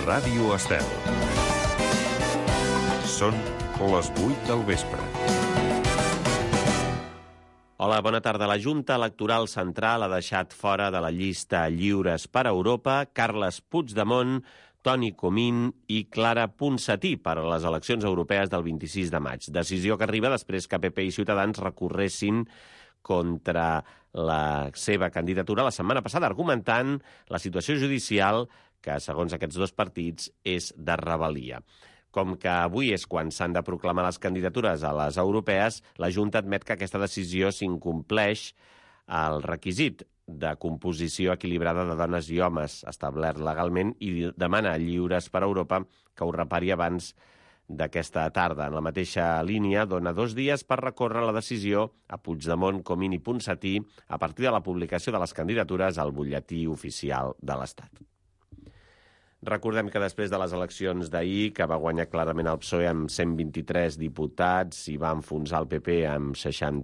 Ràdio Estel. Són les 8 del vespre. Hola, bona tarda. La Junta Electoral Central ha deixat fora de la llista Lliures per Europa Carles Puigdemont, Toni Comín i Clara Ponsatí per a les eleccions europees del 26 de maig. Decisió que arriba després que PP i Ciutadans recorressin contra la seva candidatura la setmana passada, argumentant la situació judicial que, segons aquests dos partits, és de rebel·lia. Com que avui és quan s'han de proclamar les candidatures a les europees, la Junta admet que aquesta decisió s'incompleix el requisit de composició equilibrada de dones i homes establert legalment i demana a Lliures per Europa que ho repari abans d'aquesta tarda. En la mateixa línia, dona 2 dies per recórrer la decisió a Puigdemont, Comín i Ponsatí a partir de la publicació de les candidatures al butlletí oficial de l'Estat. Recordem que després de les eleccions d'ahir, que va guanyar clarament el PSOE amb 123 diputats i va enfonsar el PP amb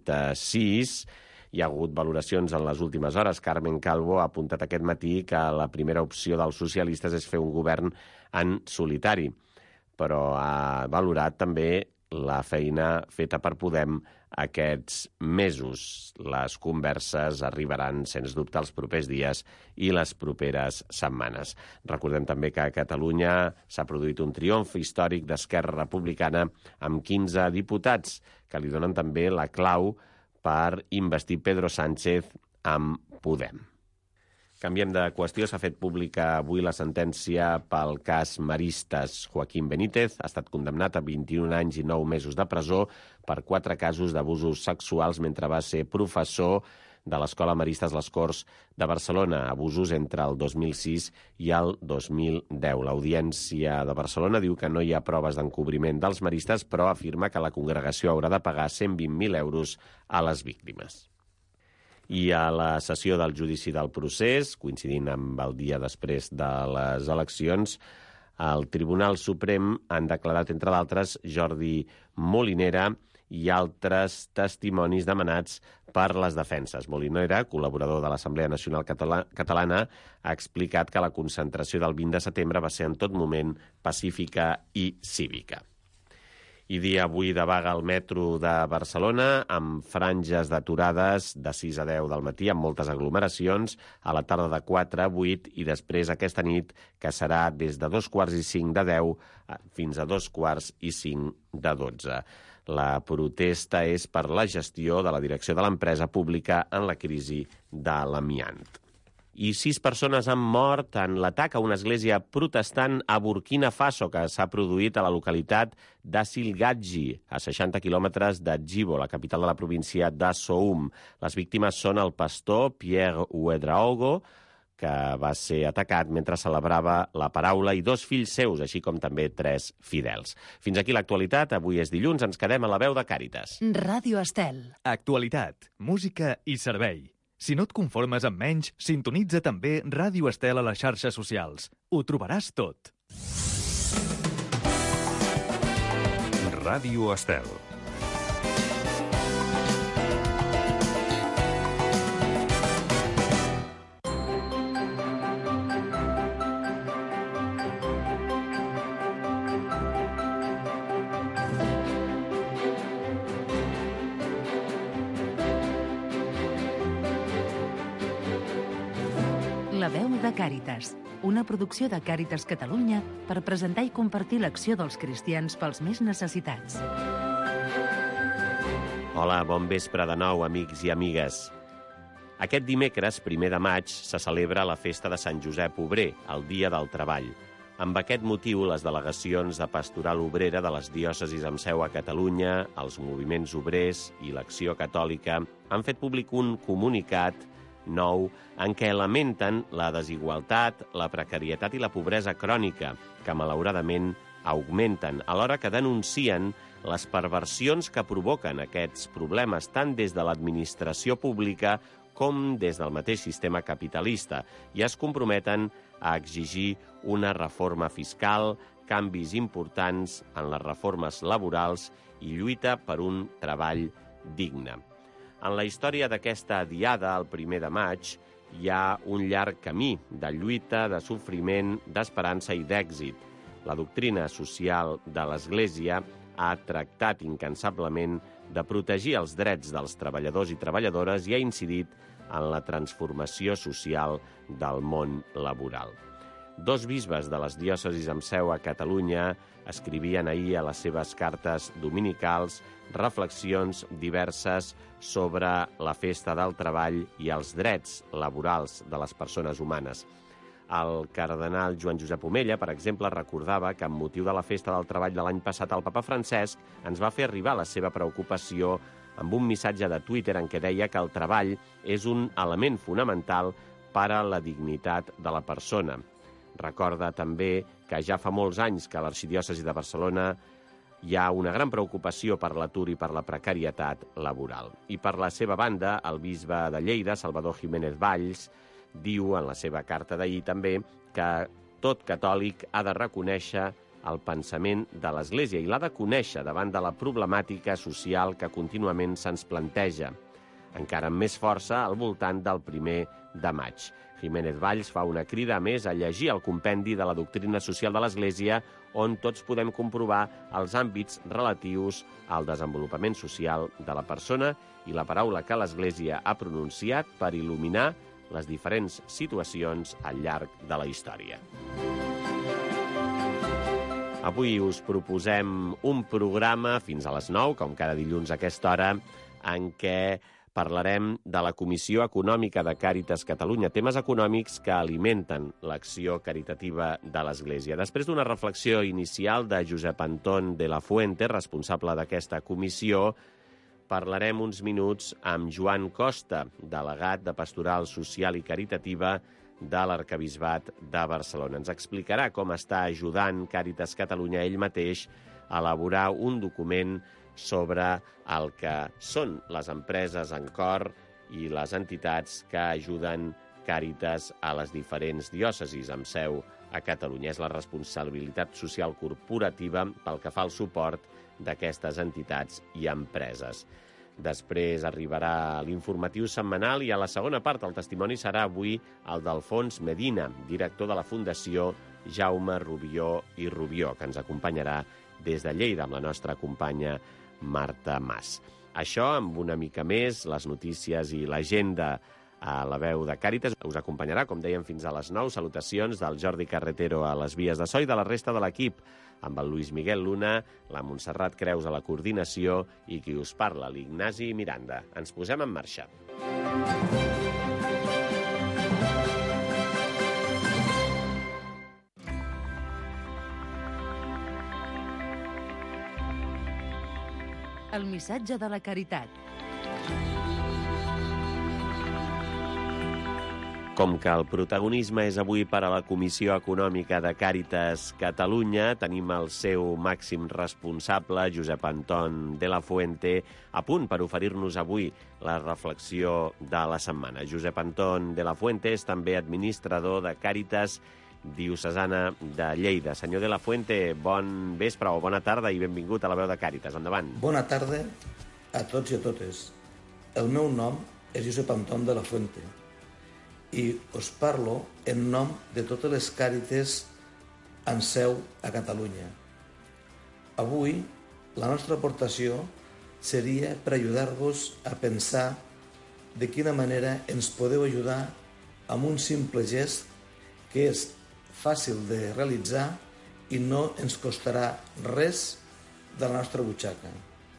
66, hi ha hagut valoracions en les últimes hores. Carmen Calvo ha apuntat aquest matí que la primera opció dels socialistes és fer un govern en solitari, però ha valorat també la feina feta per Podem aquests mesos. Les converses arribaran, sens dubte, els propers dies i les properes setmanes. Recordem també que a Catalunya s'ha produït un triomf històric d'Esquerra Republicana amb 15 diputats, que li donen també la clau per investir Pedro Sánchez amb Podem. Canviem de qüestió. S'ha fet pública avui la sentència pel cas Maristes. Joaquín Benítez ha estat condemnat a 21 anys i 9 mesos de presó per 4 casos d'abusos sexuals mentre va ser professor de l'Escola Maristes Les Corts de Barcelona, abusos entre el 2006 i el 2010. L'Audiència de Barcelona diu que no hi ha proves d'encobriment dels maristes, però afirma que la congregació haurà de pagar 120.000 euros a les víctimes. I a la sessió del judici del procés, coincidint amb el dia després de les eleccions, al Tribunal Suprem han declarat, entre d'altres, Jordi Molinera i altres testimonis demanats per les defenses. Molinera, col·laborador de l'Assemblea Nacional Catalana, ha explicat que la concentració del 20 de setembre va ser en tot moment pacífica i cívica. I dia avui de vaga al metro de Barcelona, amb franges d'aturades de 6 a 10 del matí, amb moltes aglomeracions, a la tarda de 4 a 8 i després aquesta nit, que serà des de 2:45 de 10 fins a 2:45 de 12. La protesta és per la gestió de la direcció de l'empresa pública en la crisi de l'amiant. I 6 persones han mort en l'atac a una església protestant a Burkina Faso que s'ha produït a la localitat d'Assilgadji, a 60 quilòmetres de Djibo, la capital de la província de Soum. Les víctimes són el pastor Pierre Ouedraogo, que va ser atacat mentre celebrava la paraula, i 2 fills seus, així com també 3 fidels. Fins aquí l'actualitat. Avui és dilluns, ens quedem a la veu de Càritas. Ràdio Estel. Actualitat, música i servei. Si no et conformes amb menys, sintonitza també Ràdio Estel a les xarxes socials. Ho trobaràs tot. Ràdio Estel. La veu de Càritas, una producció de Càritas Catalunya per presentar i compartir l'acció dels cristians pels més necessitats. Hola, bon vespre de nou, amics i amigues. Aquest dimecres, 1 de maig, se celebra la festa de Sant Josep Obrer, el Dia del Treball. Amb aquest motiu, les delegacions de Pastoral Obrera de les diòcesis amb seu a Catalunya, els moviments obrers i l'Acció Catòlica han fet públic un comunicat nou en què lamenten la desigualtat, la precarietat i la pobresa crònica, que malauradament augmenten, alhora que denuncien les perversions que provoquen aquests problemes tant des de l'administració pública com des del mateix sistema capitalista, i es comprometen a exigir una reforma fiscal, canvis importants en les reformes laborals i lluita per un treball digne. En la història d'aquesta diada, el 1 de maig, hi ha un llarg camí de lluita, de sofriment, d'esperança i d'èxit. La doctrina social de l'Església ha tractat incansablement de protegir els drets dels treballadors i treballadores i ha incidit en la transformació social del món laboral. Dos bisbes de les diòcesis amb seu a Catalunya escrivien ahir a les seves cartes dominicals reflexions diverses sobre la festa del treball i els drets laborals de les persones humanes. El cardenal Joan Josep Omella, per exemple, recordava que amb motiu de la festa del treball de l'any passat el papa Francesc ens va fer arribar la seva preocupació amb un missatge de Twitter en què deia que el treball és un element fonamental per a la dignitat de la persona. Recorda també que ja fa molts anys que a l'Arxidiòcesi de Barcelona hi ha una gran preocupació per l'atur i per la precarietat laboral. I per la seva banda, el bisbe de Lleida, Salvador Jiménez Valls, diu en la seva carta d'ahir també que tot catòlic ha de reconèixer el pensament de l'Església i l'ha de conèixer davant de la problemàtica social que contínuament se'ns planteja, encara amb més força al voltant del 1 de maig. Jiménez Valls fa una crida, a més, a llegir el compendi de la doctrina social de l'Església, on tots podem comprovar els àmbits relatius al desenvolupament social de la persona i la paraula que l'Església ha pronunciat per il·luminar les diferents situacions al llarg de la història. Avui us proposem un programa fins a les 9, com cada dilluns a aquesta hora, en què parlarem de la Comissió Econòmica de Càritas Catalunya, temes econòmics que alimenten l'acció caritativa de l'Església. Després d'una reflexió inicial de Josep Anton de la Fuente, responsable d'aquesta comissió, parlarem uns minuts amb Joan Costa, delegat de Pastoral Social i Caritativa de l'Arquebisbat de Barcelona. Ens explicarà com està ajudant Càritas Catalunya ell mateix a elaborar un document sobre el que són les empreses en cor i les entitats que ajuden Càritas a les diferents diòcesis amb seu a Catalunya. És la responsabilitat social corporativa pel que fa al suport d'aquestes entitats i empreses. Després arribarà l'informatiu setmanal i a la segona part el testimoni serà avui el d'Alfons Medina, director de la Fundació Jaume Rubió i Rubió, que ens acompanyarà des de Lleida amb la nostra companya Marta Mas. Això, amb una mica més, les notícies i l'agenda a la veu de Càritas. Us acompanyarà, com dèiem, fins a les 9. Salutacions del Jordi Carretero a les vies de so i de la resta de l'equip, amb el Luis Miguel Luna, la Montserrat Creus a la coordinació i qui us parla, l'Ignasi Miranda. Ens posem en marxa. El missatge de la caritat. Com que el protagonisme és avui per a la Comissió Econòmica de Càritas Catalunya, tenim el seu màxim responsable, Josep Anton de la Fuente, a punt per oferir-nos avui la reflexió de la setmana. Josep Anton de la Fuente és també administrador de Càritas diocesana de Lleida. Senyor de la Fuente, bon vespre o bona tarda i benvingut a la veu de Càritas. Endavant. Bona tarda a tots i a totes. El meu nom és Josep Anton de la Fuente i us parlo en nom de totes les Càritas en seu a Catalunya. Avui la nostra aportació seria per ajudar-vos a pensar de quina manera ens podeu ajudar amb un simple gest que és fàcil de realitzar i no ens costarà res de la nostra butxaca.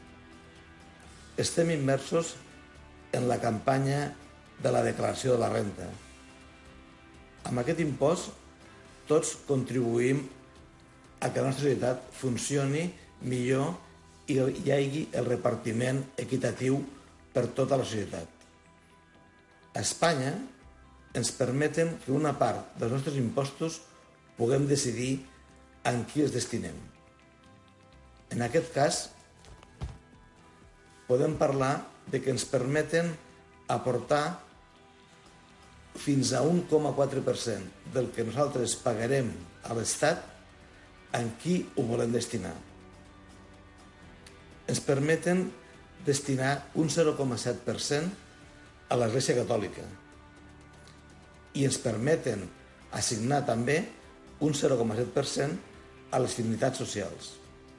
Estem immersos en la campanya de la declaració de la renta. Amb aquest impost tots contribuïm a que la nostra societat funcioni millor i hi hagi el repartiment equitatiu per tota la societat. A Espanya ens permeten que una part dels nostres impostos puguem decidir en qui els destinem. En aquest cas, podem parlar de que ens permeten aportar fins a 1,4% del que nosaltres pagarem a l'Estat en qui ho volem destinar. Ens permeten destinar un 0,7% a l'Església Catòlica i ens permeten assignar també un 0,7% a les finalitats socials.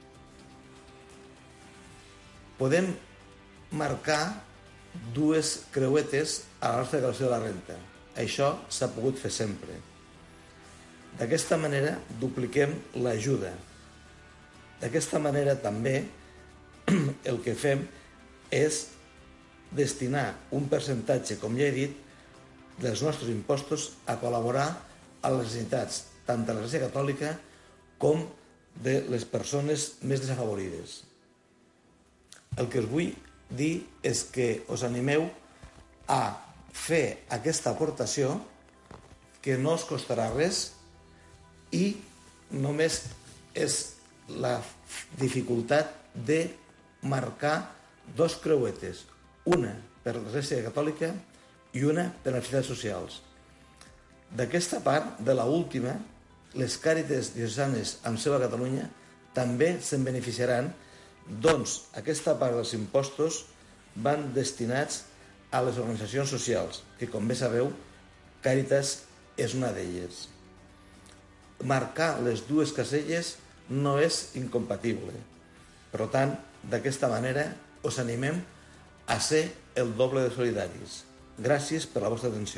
Podem marcar dues creuetes a la nostra declaració de la renta. Això s'ha pogut fer sempre. D'aquesta manera dupliquem l'ajuda. D'aquesta manera també el que fem és destinar un percentatge, com ja he dit, dels nostres impostos a col·laborar a les necessitats tant de l'Església Catòlica com de les persones més desafavorides. El que us vull dir és que us animeu a fer aquesta aportació que no us costarà res i només és la dificultat de marcar dos creuetes, una per l'Església Catòlica i una per les necessitats socials. D'aquesta part, de l'última, les càritas diocesanes amb seu a Catalunya també se'n beneficiaran, doncs aquesta part dels impostos van destinats a les organitzacions socials, que com bé sabeu, Càritas és una d'elles. Marcar les dues caselles no és incompatible. Per tant, d'aquesta manera us animem a ser el doble de solidaris. Gràcies per la vostra atenció.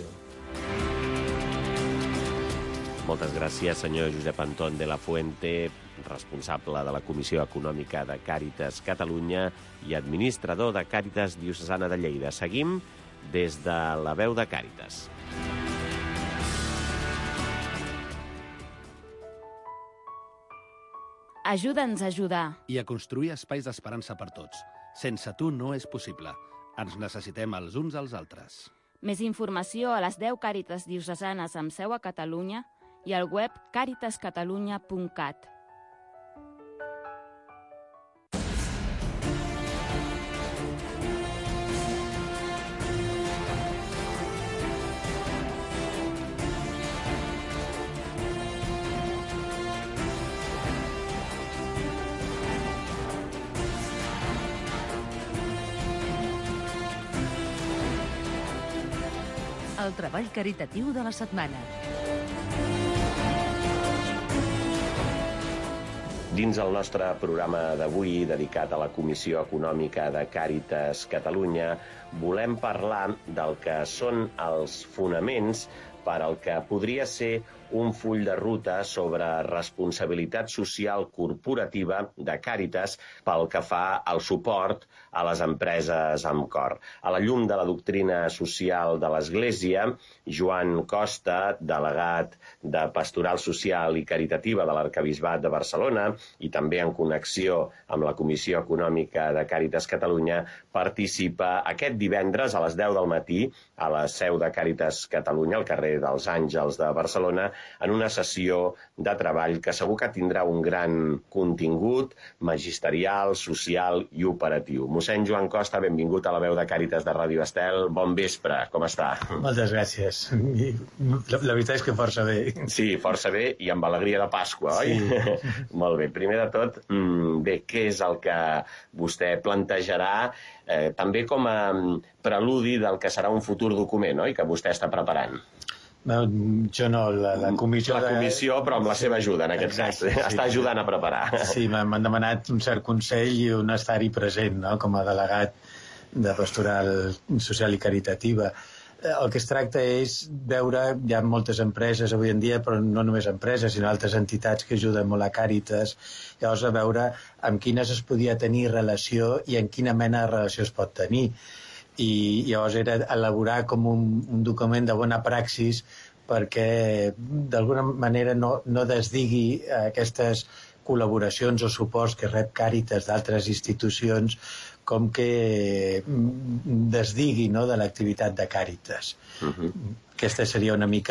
Moltes gràcies, senyor Josep Anton de la Fuente, responsable de la Comissió Econòmica de Càritas Catalunya i administrador de Càritas Diocesana de Lleida. Seguim des de la veu de Càritas. Ajuda'ns a ajudar. I a construir espais d'esperança per tots. Sense tu no és possible. Ens necessitem els uns als altres. Més informació a les 10 Càritas diocesanes amb seu a Catalunya i al web caritascatalunya.cat. El treball caritatiu de la setmana. Dins el nostre programa d'avui, dedicat a la Comissió Econòmica de Càritas Catalunya, volem parlar del que són els fonaments per al que podria ser un full de ruta sobre responsabilitat social corporativa de Càritas pel que fa al suport a les empreses amb cor. A la llum de la doctrina social de l'Església, Joan Costa, delegat de Pastoral Social i Caritativa de l'Arquebisbat de Barcelona i també en connexió amb la Comissió Econòmica de Càritas Catalunya, participa aquest divendres a les 10 del matí a la seu de Càritas Catalunya, al carrer dels Àngels de Barcelona, en una sessió de treball que segur que tindrà un gran contingut magisterial, social i operatiu. Mossèn Joan Costa, benvingut a la veu de Càritas de Ràdio Estel. Bon vespre, com està? Moltes gràcies. La veritat és que força bé. Sí, força bé i amb alegria de Pasqua, oi? Sí. Molt bé. Primer de tot, bé, què és el que vostè plantejarà també com a preludi del que serà un futur document, oi?, que vostè està preparant. No, jo no, la comissió... La comissió, però amb la seva ajuda, en aquest cas. Sí. Està ajudant a preparar. Sí, m'han demanat un cert consell i un estar-hi present, no?, com a delegat de Pastoral Social i Caritativa. El que es tracta és veure, hi ha moltes empreses avui en dia, però no només empreses, sinó altres entitats que ajuden molt a Càritas, llavors a veure amb quines es podia tenir relació i en quina mena de relació es pot tenir. I llavors era elaborar com un document de bona praxis perquè d'alguna manera no desdigui aquestes col·laboracions o suports que rep Càritas d'altres institucions com que desdigui, no?, de l'activitat de Càritas. Aquesta seria una mica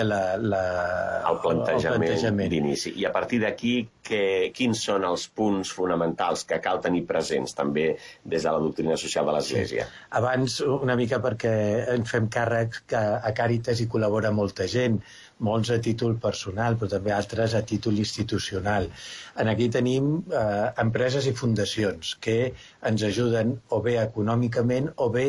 el plantejament d'inici. I a partir d'aquí, quins són els punts fonamentals que cal tenir presents també des de la doctrina social de l'Església? Sí. Abans, una mica perquè ens fem càrrec que a Càritas hi col·labora molta gent, molts a títol personal, però també altres a títol institucional. Aquí tenim empreses i fundacions que ens ajuden o bé econòmicament o bé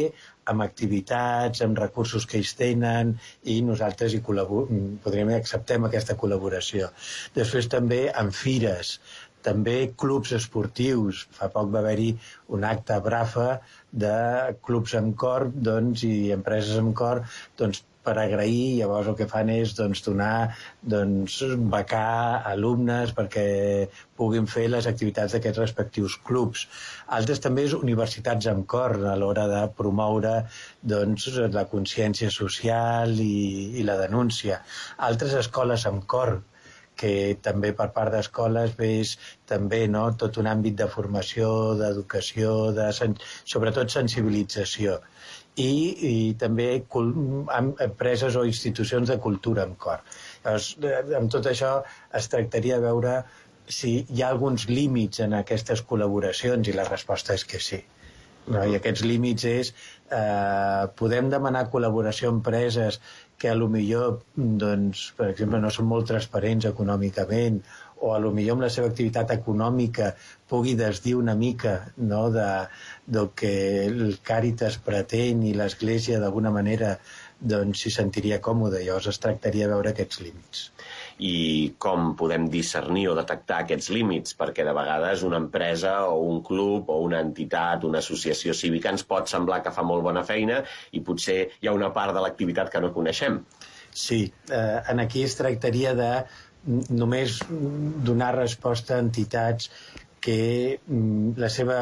amb activitats, amb recursos que ells tenen, i nosaltres acceptem aquesta col·laboració. Després també amb fires, també clubs esportius. Fa poc va haver-hi un acte a Brafa de clubs amb cor i empreses amb cor per agrair. Llavors el que fan és donar, becar alumnes perquè puguin fer les activitats d'aquests respectius clubs. Altres també és universitats amb cor, a l'hora de promoure la consciència social i la denúncia. Altres escoles amb cor, que també per part d'escoles és també tot un àmbit de formació, d'educació, sobretot sensibilització. I també empreses o institucions de cultura amb cor. Llavors, amb tot això es tractaria de veure si hi ha alguns límits en aquestes col·laboracions, i la resposta és que sí. I aquests límits és podem demanar col·laboració a empreses que potser, per exemple, no són molt transparents econòmicament, o potser amb la seva activitat econòmica pugui desdir una mica del que el Càritas pretén, i l'Església d'alguna manera s'hi sentiria còmode. Llavors es tractaria de veure aquests límits. I com podem discernir o detectar aquests límits? Perquè de vegades una empresa o un club o una entitat, una associació cívica ens pot semblar que fa molt bona feina i potser hi ha una part de l'activitat que no coneixem. Sí, aquí es tractaria de només donar resposta a entitats que la seva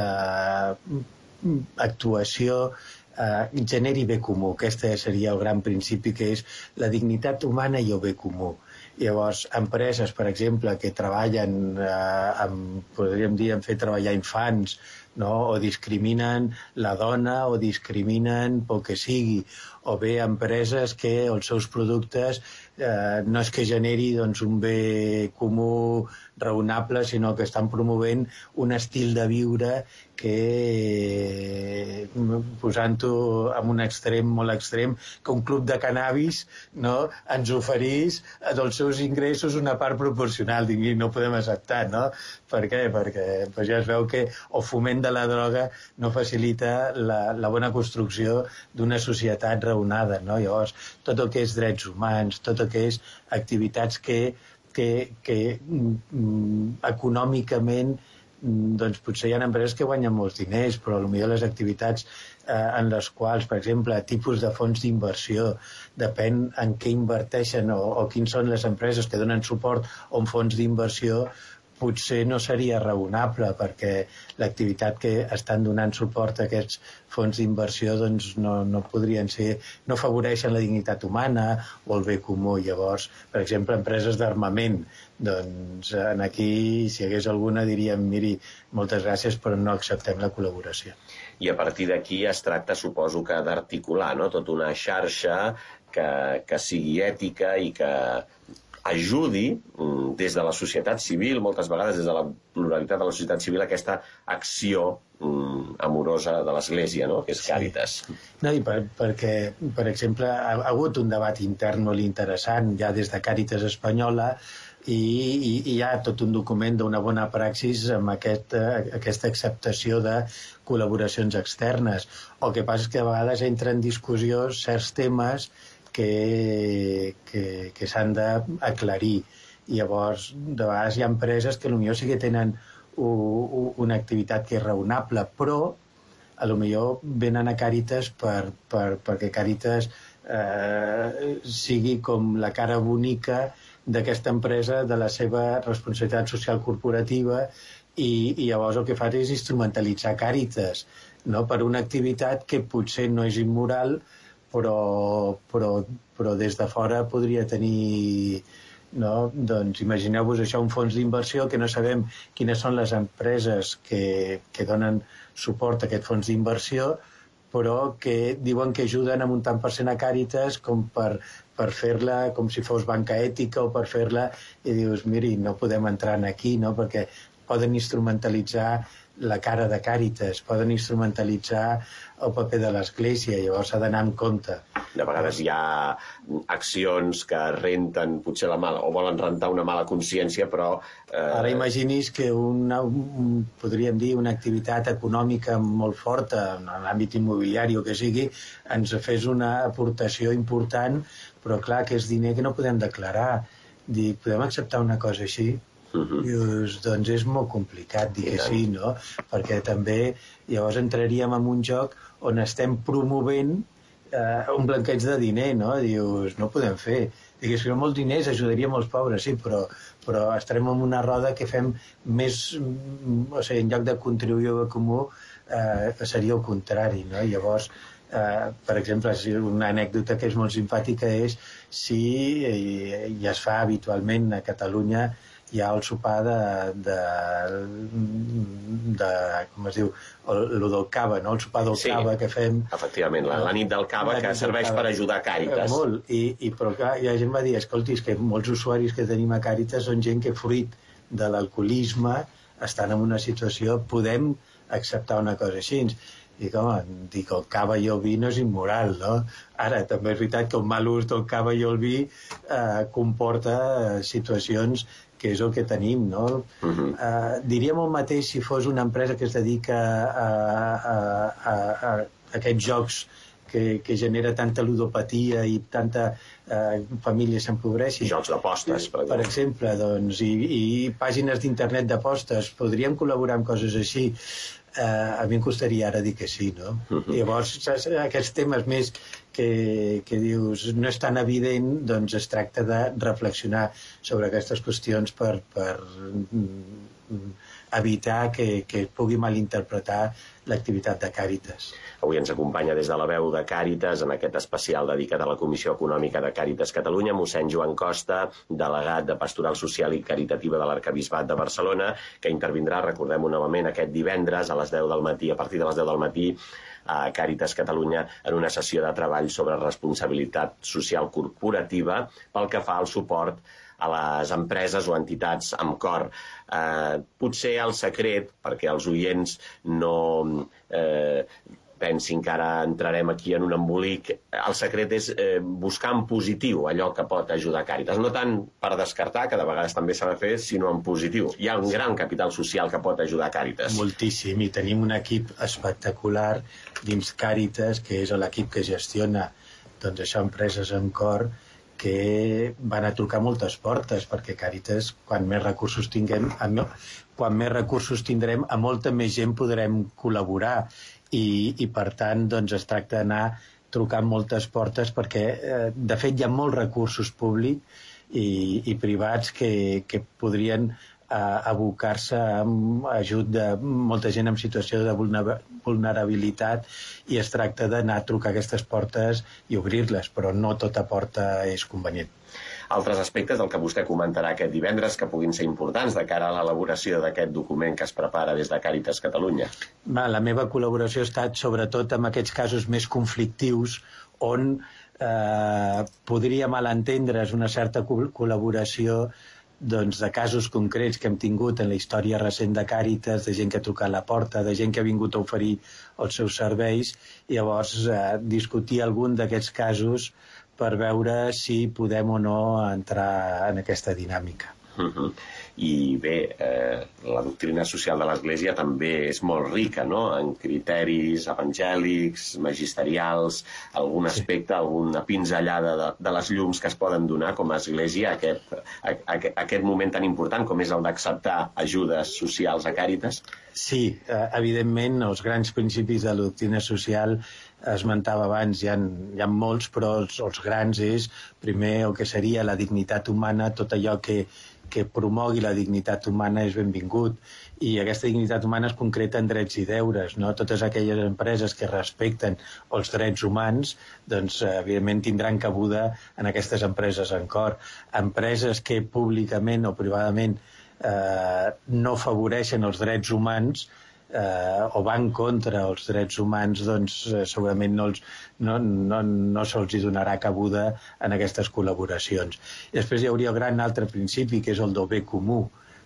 actuació generi bé comú. Aquest seria el gran principi, que és la dignitat humana i el bé comú. Llavors, empreses, per exemple, que treballen podríem dir, en fer treballar infants, o discriminen la dona, o discriminen pel que sigui, o bé empreses que els seus productes no és que generi un bé comú raonable, sinó que estan promovent un estil de viure que, posant-ho en un extrem, molt extrem, que un club de cannabis ens oferís dels seus ingressos una part proporcional. No podem acceptar, no? Per què? Perquè ja es veu que el foment de la droga no facilita la bona construcció d'una societat raonada, no? Llavors, tot el que és drets humans, tot el que és activitats que econòmicament potser hi ha empreses que guanyen molts diners, però potser les activitats en les quals, per exemple, tipus de fons d'inversió, depèn en què inverteixen o quins són les empreses que donen suport a un fons d'inversió, potser no seria raonable, perquè l'activitat que estan donant suport a aquests fons d'inversió no podrien ser, no afavoreixen la dignitat humana o el bé comú. Llavors, per exemple, empreses d'armament, aquí, si hi hagués alguna, diríem, miri, moltes gràcies, però no acceptem la col·laboració. I a partir d'aquí es tracta, suposo, que d'articular tota una xarxa que sigui ètica i que ajudi des de la societat civil, moltes vegades des de la pluralitat de la societat civil, aquesta acció amorosa de l'Església, que és Càritas. Perquè, per exemple, ha hagut un debat intern molt interessant ja des de Càritas Espanyola, i hi ha tot un document d'una bona praxis amb aquesta acceptació de col·laboracions externes. El que passa és que a vegades entra en discussió certs temes que s'han d'aclarir. I llavors, de vegades hi ha empreses que potser sí que tenen una activitat que és raonable, però potser venen a Càritas perquè Càritas sigui com la cara bonica d'aquesta empresa, de la seva responsabilitat social corporativa, i llavors el que fa és instrumentalitzar Càritas per una activitat que potser no és immoral, però des de fora podria tenir... Imagineu-vos això, un fons d'inversió que no sabem quines són les empreses que donen suport a aquest fons d'inversió, però que diuen que ajuden amb un tant per cent a Càritas com per fer-la com si fos banca ètica, o per fer-la, i dius, miri, no podem entrar aquí, perquè poden instrumentalitzar la cara de Càritas, poden instrumentalitzar el paper de l'Església, llavors s'ha d'anar amb compte. De vegades hi ha accions que renten potser la mala, o volen rentar una mala consciència, però... Ara imagini's que podríem dir, una activitat econòmica molt forta, en l'àmbit immobiliari o que sigui, ens fes una aportació important, però clar, que és diner que no podem declarar. Podem acceptar una cosa així? Dius, doncs és molt complicat dir que sí, no? Perquè també llavors entraríem en un joc on estem promovent un blanqueig de diner, no? Dius, no ho podem fer. Digues que molts diners ajudaria molts pobres, sí, però estarem en una roda que fem més... O sigui, en lloc de contribuir al comú, seria el contrari, no? Llavors, per exemple, una anècdota que és molt simpàtica és si, i es fa habitualment a Catalunya, hi ha el sopar com es diu, el del cava, no? El sopar del cava que fem... Efectivament, la nit del cava que serveix per ajudar Càritas. Molt, però clar, la gent va dir, escolti, és que molts usuaris que tenim a Càritas són gent que fruit de l'alcoholisme estan en una situació, podem acceptar una cosa així. Dic, home, el cava i el vi no és immoral, no? Ara, també és veritat que el mal ús del cava i el vi comporta situacions que és el que tenim, no? Diríem el mateix si fos una empresa que es dedica a aquests jocs que genera tanta ludopatia i tanta família s'empobreixi. Jocs d'apostes, per exemple, doncs, i pàgines d'internet d'apostes. Podríem col·laborar amb coses així. A mi em costaria ara dir que sí, no? Llavors, aquests temes més que dius no és tan evident, doncs es tracta de reflexionar sobre aquestes qüestions per evitar que pugui malinterpretar l'activitat de Càritas. Avui ens acompanya des de la veu de Càritas, en aquest especial dedicat a la Comissió Econòmica de Càritas Catalunya, mossèn Joan Costa, delegat de Pastoral Social i Caritativa de l'Arquebisbat de Barcelona, que intervindrà, recordem-ho novament, aquest divendres a les 10 del matí, a partir de les 10 del matí, a Càritas Catalunya, en una sessió de treball sobre responsabilitat social corporativa pel que fa al suport a les empreses o entitats amb cor. Potser el secret, perquè els oients no pensin que ara entrarem aquí en un embolic, el secret és buscar en positiu allò que pot ajudar Càritas. No tant per descartar, que de vegades també s'ha de fer, sinó en positiu. Hi ha un gran capital social que pot ajudar Càritas. Moltíssim, i tenim un equip espectacular dins Càritas, que és l'equip que gestiona doncs això, empreses amb cor, que van a trucar moltes portes, perquè Càritas, quan més recursos tindrem, a molta més gent podrem col·laborar. I per tant, doncs, es tracta d'anar trucant moltes portes perquè, de fet, hi ha molts recursos públics i privats que podrien abocar-se amb ajut de molta gent en situació de vulnerabilitat i es tracta d'anar a trucar aquestes portes i obrir-les, però no tota porta és convenient. Altres aspectes del que vostè comentarà aquest divendres que puguin ser importants de cara a l'elaboració d'aquest document que es prepara des de Càritas Catalunya. La meva col·laboració ha estat sobretot en aquests casos més conflictius on podria malentendre's una certa col·laboració doncs, de casos concrets que hem tingut en la història recent de Càritas, de gent que ha trucat a la porta, de gent que ha vingut a oferir els seus serveis, i llavors discutir algun d'aquests casos per veure si podem o no entrar en aquesta dinàmica. I bé, la doctrina social de l'Església també és molt rica, no?, en criteris evangèlics, magisterials, algun aspecte, alguna pinzellada de les llums que es poden donar com a Església a aquest moment tan important com és el d'acceptar ajudes socials a Càritas? Sí, evidentment, els grans principis de la doctrina social esmentava abans, hi ha molts, però els grans és, primer, el que seria la dignitat humana, tot allò que promogui la dignitat humana és benvingut, i aquesta dignitat humana es concreta en drets i deures, no? Totes aquelles empreses que respecten els drets humans, doncs, evidentment, tindran cabuda en aquestes empreses en cor. Empreses que públicament o privadament no afavoreixen els drets humans o van contra els drets humans, doncs segurament no se'ls donarà cabuda en aquestes col·laboracions. I després hi hauria el gran altre principi, que és el del bé comú.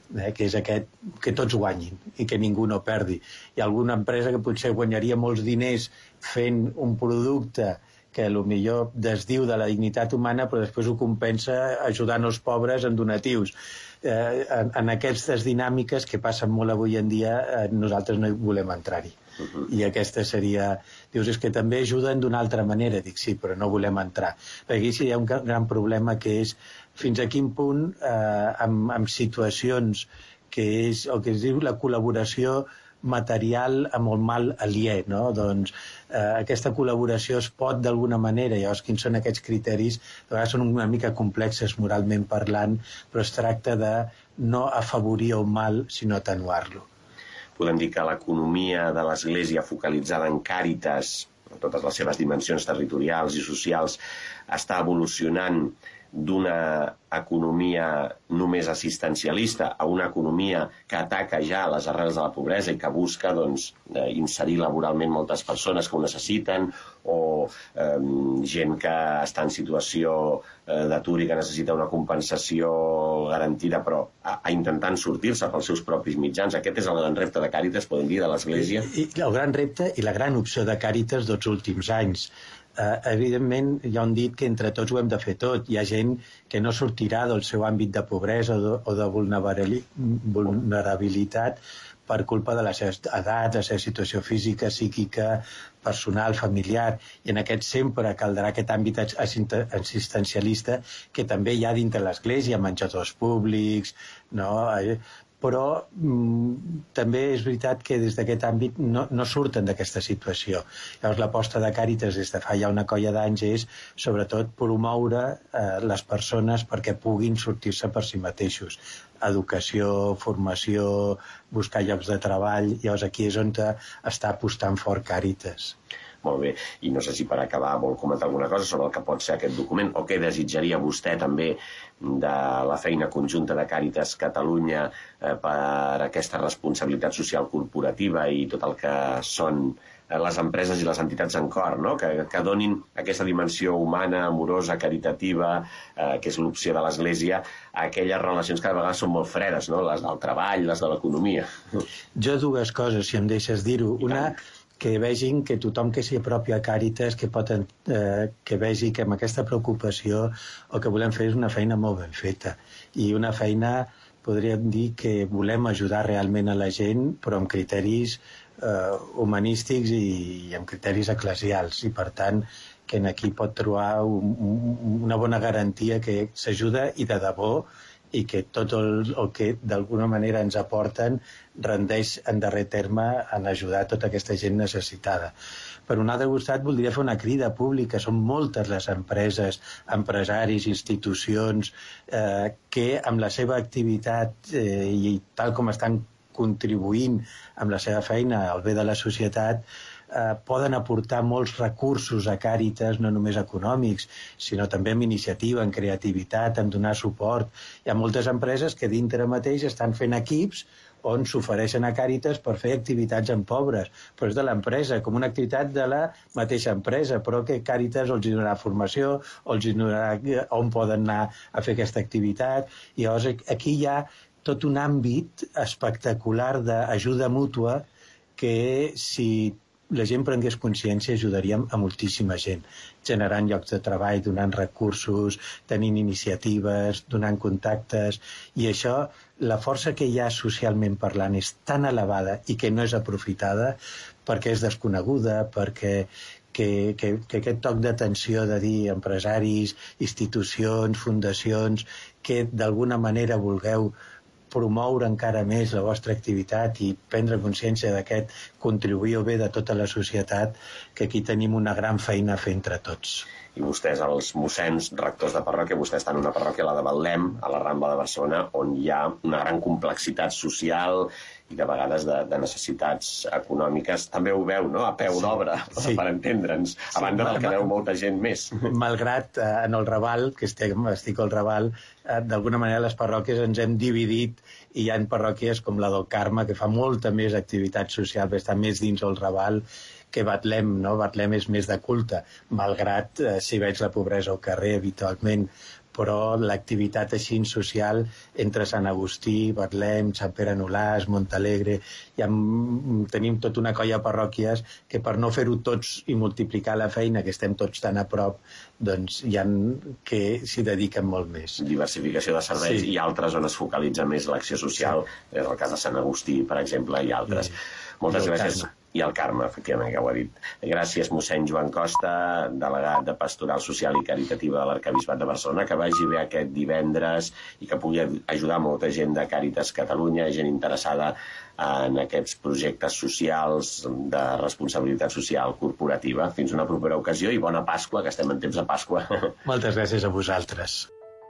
que és aquest, que tots guanyin i que ningú no perdi. Hi ha alguna empresa que potser guanyaria molts diners fent un producte que potser desdiu de la dignitat humana, però després ho compensa ajudant els pobres en donatius. En aquestes dinàmiques que passen molt avui en dia, nosaltres no hi volem entrar-hi. I aquesta seria... Dius, és que també ajuden d'una altra manera. Dic, sí, però no volem entrar. Perquè aquí sí hi ha un gran problema, que és fins a quin punt, en situacions que és el que es diu la col·laboració material amb el mal aliè, no? Doncs aquesta col·laboració es pot d'alguna manera, llavors quins són aquests criteris, de vegades són una mica complexes moralment parlant, però es tracta de no afavorir el mal, sinó atenuar-lo. Podem dir que l'economia de l'Església focalitzada en Càritas, en totes les seves dimensions territorials i socials, està evolucionant d'una economia només assistencialista a una economia que ataca ja les arrels de la pobresa i que busca inserir laboralment moltes persones que ho necessiten, o gent que està en situació d'atur i que necessita una compensació garantida, però intentant sortir-se pels seus propis mitjans. Aquest és el gran repte de Càritas, podem dir, de l'Església. I el gran repte i la gran opció de Càritas dels últims anys. Evidentment, hi ha un dit que entre tots ho hem de fer tot. Hi ha gent que no sortirà del seu àmbit de pobresa o de vulnerabilitat per culpa de la seva edat, de la seva situació física, psíquica, personal, familiar, i en aquest sempre caldrà aquest àmbit assistencialista que també hi ha dintre l'Església, menjadors públics, no? Però també és veritat que des d'aquest àmbit no surten d'aquesta situació. Llavors l'aposta de Càritas des de fa ja una colla d'anys és sobretot promoure les persones perquè puguin sortir-se per si mateixos. Educació, formació, buscar llocs de treball. Llavors aquí és on està apostant fort Càritas. Molt bé, i no sé si per acabar vol comentar alguna cosa sobre el que pot ser aquest document, o què desitjaria vostè també de la feina conjunta de Càritas Catalunya per aquesta responsabilitat social corporativa i tot el que són les empreses i les entitats en cor, no? Que donin aquesta dimensió humana, amorosa, caritativa, que és l'opció de l'Església, a aquelles relacions que de vegades són molt fredes, no? Les del treball, les de l'economia. Jo dues coses, si em deixes dir-ho. Una, que vegin que tothom que s'hi apropi a Càritas que vegi que amb aquesta preocupació el que volem fer és una feina molt ben feta i una feina, podríem dir, que volem ajudar realment a la gent, però amb criteris humanístics i amb criteris eclesials, i per tant que aquí pot trobar una bona garantia que s'ajuda i de debò, i que tot el que d'alguna manera ens aporten rendeix en darrer terme en ajudar tota aquesta gent necessitada. Per un altre costat, voldria fer una crida pública. Són moltes les empreses, empresaris, institucions que amb la seva activitat i tal com estan contribuint amb la seva feina al bé de la societat, poden aportar molts recursos a Càritas, no només econòmics, sinó també amb iniciativa, en creativitat, en donar suport. Hi ha moltes empreses que dintre mateix estan fent equips on s'ofereixen a Càritas per fer activitats amb pobres, però és de l'empresa, com una activitat de la mateixa empresa, però que Càritas els donarà formació, els donarà on poden anar a fer aquesta activitat. I llavors aquí hi ha tot un àmbit espectacular d'ajuda mútua que, si la gent prengués consciència, ajudaríem a moltíssima gent, generant llocs de treball, donant recursos, tenint iniciatives, donant contactes, i això, la força que hi ha socialment parlant és tan elevada i que no és aprofitada perquè és desconeguda, perquè que aquest toc d'atenció de dir empresaris, institucions, fundacions, que d'alguna manera vulgueu promoure encara més la vostra activitat i prendre consciència d'aquest contribuir al bé de tota la societat, que aquí tenim una gran feina a fer entre tots. I vostès, els mossens, rectors de parròquia, vostè està en una parròquia, la de Betlem, a la Rambla de Barcelona, on hi ha una gran complexitat social i de vegades de necessitats econòmiques. També ho veu, no?, a peu d'obra, per entendre'ns, a banda del que veu molta gent més. Malgrat en el Raval, que estic al Raval, d'alguna manera les parròquies ens hem dividit i hi ha parròquies com la del Carme, que fa molta més activitat social, està més dins el Raval que Betlem, no? Betlem és més de culte, malgrat si veig la pobresa al carrer habitualment, però l'activitat així social entre Sant Agustí, Betlem, Sant Pere Nolàs, Montalegre, tenim tota una colla de parròquies que per no fer-ho tots i multiplicar la feina, que estem tots tan a prop, doncs hi ha que s'hi dediquen molt més. Diversificació de serveis i altres on es focalitza més l'acció social, és el cas de Sant Agustí, per exemple, i altres. Moltes gràcies. I el Carme, efectivament, que ho ha dit. Gràcies, mossèn Joan Costa, delegat de Pastoral Social i Caritativa de l'Arquebisbat de Barcelona, que vagi bé aquest divendres i que pugui ajudar molta gent de Càritas Catalunya, gent interessada en aquests projectes socials de responsabilitat social corporativa. Fins una propera ocasió i bona Pasqua, que estem en temps de Pasqua. Moltes gràcies a vosaltres.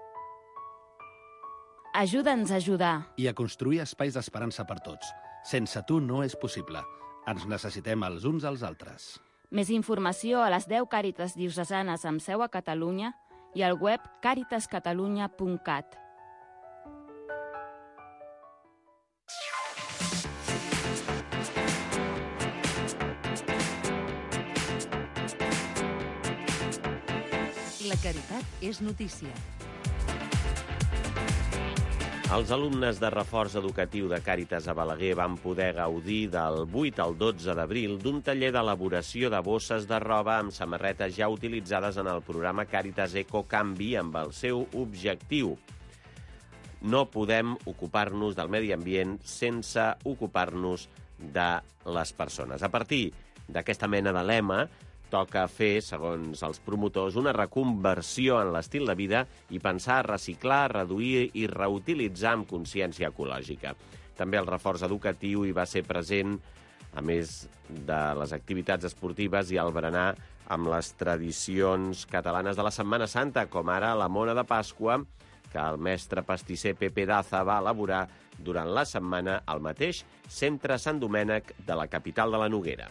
Ajuda'ns a ajudar. I a construir espais d'esperança per tots. Sense tu no és possible. Ens necessitem els uns als altres. Més informació a les 10 Càritas diocesanes amb seu a Catalunya i al web caritascatalunya.cat. La caritat és notícia. Els alumnes de reforç educatiu de Càritas a Balaguer van poder gaudir del 8 al 12 d'abril d'un taller d'elaboració de bosses de roba amb samarretes ja utilitzades en el programa Càritas Ecocanvi amb el seu objectiu. No podem ocupar-nos del medi ambient sense ocupar-nos de les persones. A partir d'aquesta mena de lema, toca fer, segons els promotors, una reconversió en l'estil de vida i pensar a reciclar, reduir i reutilitzar amb consciència ecològica. També el reforç educatiu hi va ser present, a més de les activitats esportives i el berenar amb les tradicions catalanes de la Setmana Santa, com ara la mona de Pasqua, que el mestre pastisser Pepe Daza va elaborar durant la setmana al mateix centre Sant Domènec de la capital de la Noguera.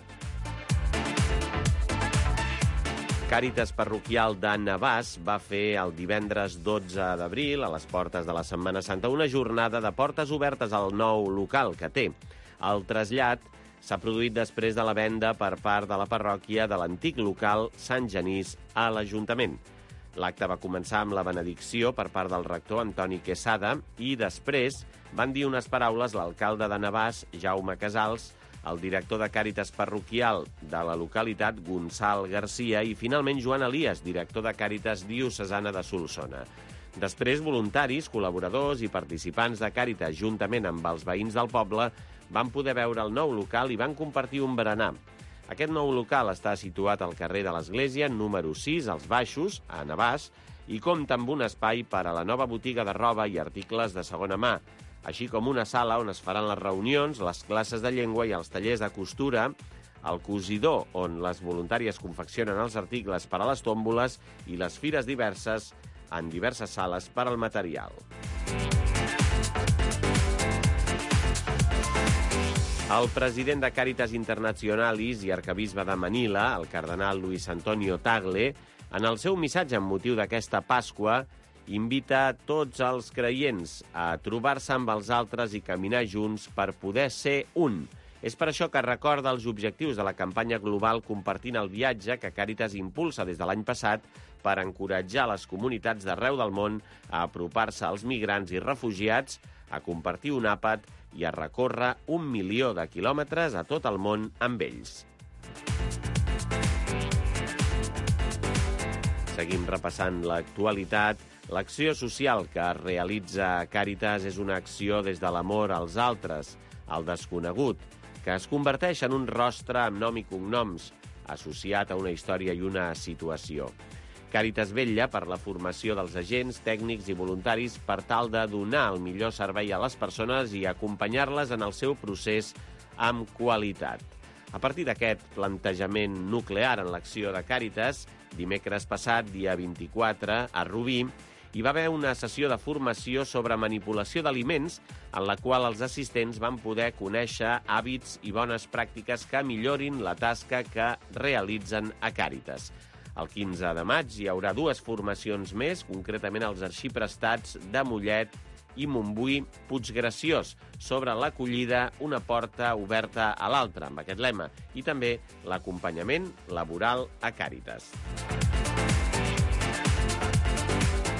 Càritas Parroquial de Navàs va fer el divendres 12 d'abril, a les portes de la Setmana Santa, una jornada de portes obertes al nou local que té. El trasllat s'ha produït després de la venda per part de la parròquia de l'antic local Sant Genís a l'Ajuntament. L'acte va començar amb la benedicció per part del rector Antoni Quesada i després van dir unes paraules l'alcalde de Navàs, Jaume Casals, el director de Càritas Parroquial de la localitat, Gonçal Garcia, i finalment Joan Elias, director de Càritas Diocesana de Solsona. Després, voluntaris, col·laboradors i participants de Càritas, juntament amb els veïns del poble, van poder veure el nou local i van compartir un berenar. Aquest nou local està situat al carrer de l'Església, número 6, als Baixos, a Navàs, i compta amb un espai per a la nova botiga de roba i articles de segona mà, així com una sala on es faran les reunions, les classes de llengua i els tallers de costura, el cosidor, on les voluntàries confeccionen els articles per a les tòmboles i les fires diverses en diverses sales per al material. El president de Càritas Internacionalis i arquebisbe de Manila, el cardenal Luis Antonio Tagle, en el seu missatge amb motiu d'aquesta Pasqua, invita tots els creients a trobar-se amb els altres i caminar junts per poder ser un. És per això que recorda els objectius de la campanya global Compartint el viatge que Càritas impulsa des de l'any passat per encoratjar les comunitats d'arreu del món a apropar-se als migrants i refugiats, a compartir un àpat i a recórrer 1 milió de quilòmetres a tot el món amb ells. Seguim repassant l'actualitat. L'acció social que realitza Càritas és una acció des de l'amor als altres, al desconegut, que es converteix en un rostre amb nom i cognoms, associat a una història i una situació. Càritas vetlla per la formació dels agents, tècnics i voluntaris per tal de donar el millor servei a les persones i acompanyar-les en el seu procés amb qualitat. A partir d'aquest plantejament nuclear en l'acció de Càritas, dimecres passat, dia 24, a Rubí, hi va haver una sessió de formació sobre manipulació d'aliments en la qual els assistents van poder conèixer hàbits i bones pràctiques que millorin la tasca que realitzen a Càritas. El 15 de maig hi haurà 2 formacions més, concretament als arxiprestats de Mollet i Montbui Puiggraciós, sobre l'acollida, una porta oberta a l'altra, amb aquest lema, i també l'acompanyament laboral a Càritas.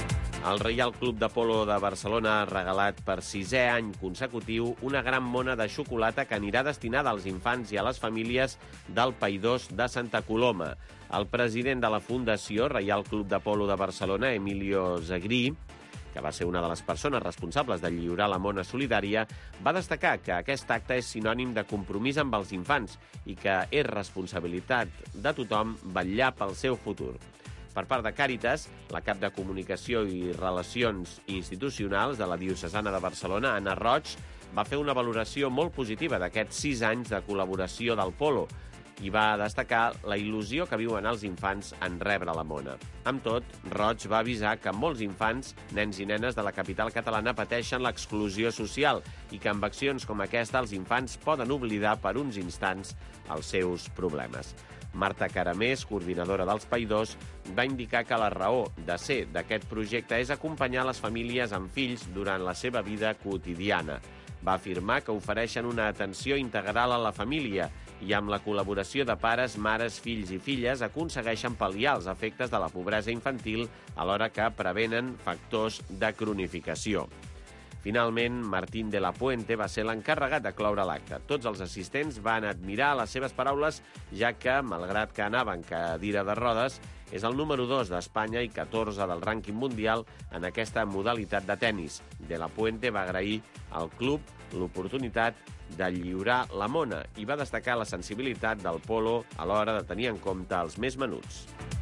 El Reial Club de Polo de Barcelona ha regalat per 6è any consecutiu una gran mona de xocolata que anirà destinada als infants i a les famílies del Païdós de Santa Coloma. El president de la Fundació Reial Club de Polo de Barcelona, Emilio Zegrí, que va ser una de les persones responsables de lliurar la mona solidària, va destacar que aquest acte és sinònim de compromís amb els infants i que és responsabilitat de tothom vetllar pel seu futur. Per part de Càritas, la cap de Comunicació i Relacions Institucionals de la Diocesana de Barcelona, Anna Roig, va fer una valoració molt positiva d'aquests 6 anys de col·laboració del Polo i va destacar la il·lusió que viuen els infants en rebre la mona. Amb tot, Roig va avisar que molts infants, nens i nenes de la capital catalana pateixen l'exclusió social i que amb accions com aquesta els infants poden oblidar per uns instants els seus problemes. Marta Caramés, coordinadora dels Païdós, va indicar que la raó de ser d'aquest projecte és acompanyar les famílies amb fills durant la seva vida quotidiana. Va afirmar que ofereixen una atenció integral a la família i amb la col·laboració de pares, mares, fills i filles aconsegueixen pal·liar els efectes de la pobresa infantil alhora que prevenen factors de cronificació. Finalment, Martín de la Puente va ser l'encarregat de cloure l'acte. Tots els assistents van admirar les seves paraules, ja que, malgrat que anava en cadira de rodes, és el número 2 d'Espanya i 14 del rànquing mundial en aquesta modalitat de tennis. De la Puente va agrair al club l'oportunitat de lliurar la mona i va destacar la sensibilitat del polo a l'hora de tenir en compte els més menuts.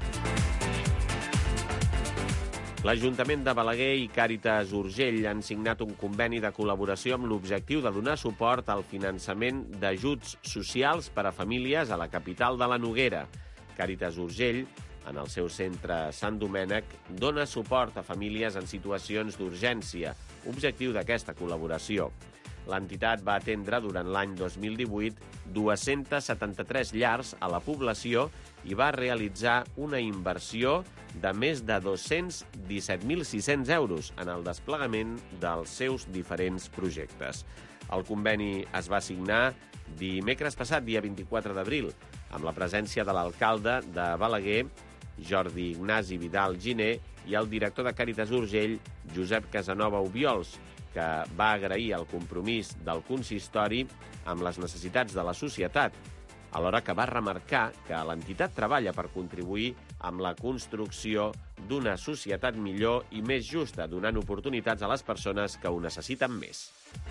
L'Ajuntament de Balaguer i Càritas Urgell han signat un conveni de col·laboració amb l'objectiu de donar suport al finançament d'ajuts socials per a famílies a la capital de la Noguera. Càritas Urgell, en el seu centre Sant Domènec, dona suport a famílies en situacions d'urgència, objectiu d'aquesta col·laboració. L'entitat va atendre durant l'any 2018 273 llars a la població i va realitzar una inversió de més de 217.600 euros en el desplegament dels seus diferents projectes. El conveni es va signar dimecres passat, dia 24 d'abril, amb la presència de l'alcalde de Balaguer, Jordi Ignasi Vidal Giner, i el director de Càritas Urgell, Josep Casanova Obiols, que va agrair el compromís del consistori amb les necessitats de la societat, alhora que va remarcar que l'entitat treballa per contribuir amb la construcció d'una societat millor i més justa, donant oportunitats a les persones que ho necessiten més.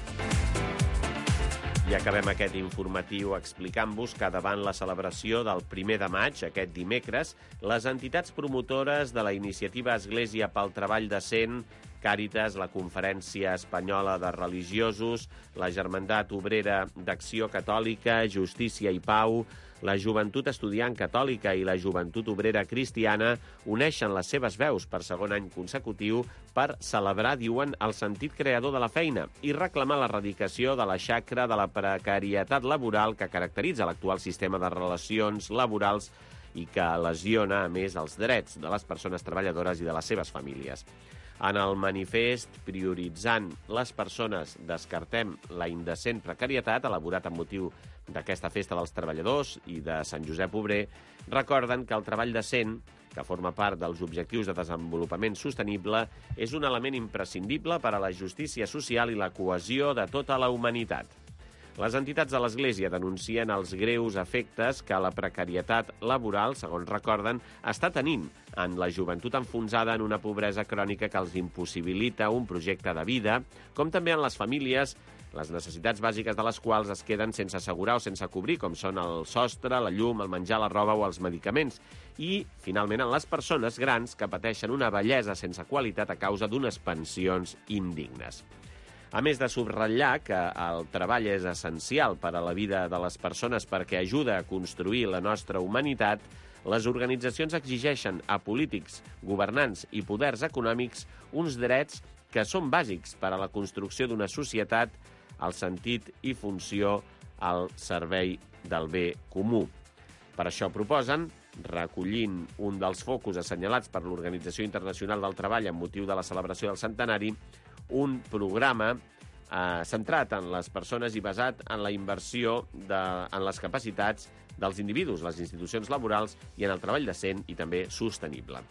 I acabem aquest informatiu explicant-vos que davant la celebració del 1 de maig, aquest dimecres, les entitats promotores de la iniciativa Església pel Treball Decent, Càritas, la Conferència Espanyola de Religiosos, la Germandat Obrera d'Acció Catòlica, Justícia i Pau, la Joventut Estudiant Catòlica i la Joventut Obrera Cristiana uneixen les seves veus per segon any consecutiu per celebrar, diuen, el sentit creador de la feina i reclamar l'erradicació de la xacra de la precarietat laboral que caracteritza l'actual sistema de relacions laborals i que lesiona, a més, els drets de les persones treballadores i de les seves famílies. En el manifest, prioritzant les persones, descartem la indecent precarietat, elaborat amb motiu d'aquesta festa dels treballadors i de Sant Josep Obrer, recorden que el treball decent, que forma part dels objectius de desenvolupament sostenible, és un element imprescindible per a la justícia social i la cohesió de tota la humanitat. Les entitats de l'Església denuncien els greus efectes que la precarietat laboral, segons recorden, està tenint en la joventut enfonsada en una pobresa crònica que els impossibilita un projecte de vida, com també en les famílies, les necessitats bàsiques de les quals es queden sense assegurar o sense cobrir, com són el sostre, la llum, el menjar, la roba o els medicaments. I, finalment, en les persones grans que pateixen una vellesa sense qualitat a causa d'unes pensions indignes. A més de subratllar que el treball és essencial per a la vida de les persones perquè ajuda a construir la nostra humanitat, les organitzacions exigeixen a polítics, governants i poders econòmics uns drets que són bàsics per a la construcció d'una societat al sentit i funció al servei del bé comú. Per això proposen, recollint un dels focus assenyalats per l'Organització Internacional del Treball amb motiu de la celebració del centenari, un programa centrat en les persones i basat en la inversió en les capacitats dels individus, les institucions laborals i en el treball decent i també sostenible.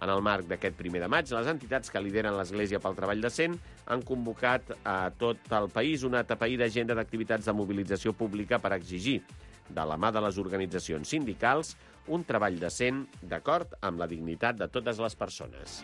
En el marc d'aquest 1 de maig, les entitats que lideren l'Església pel Treball Decent han convocat a tot el país una atapeïda agenda d'activitats de mobilització pública per exigir, de la mà de les organitzacions sindicals, un treball decent d'acord amb la dignitat de totes les persones.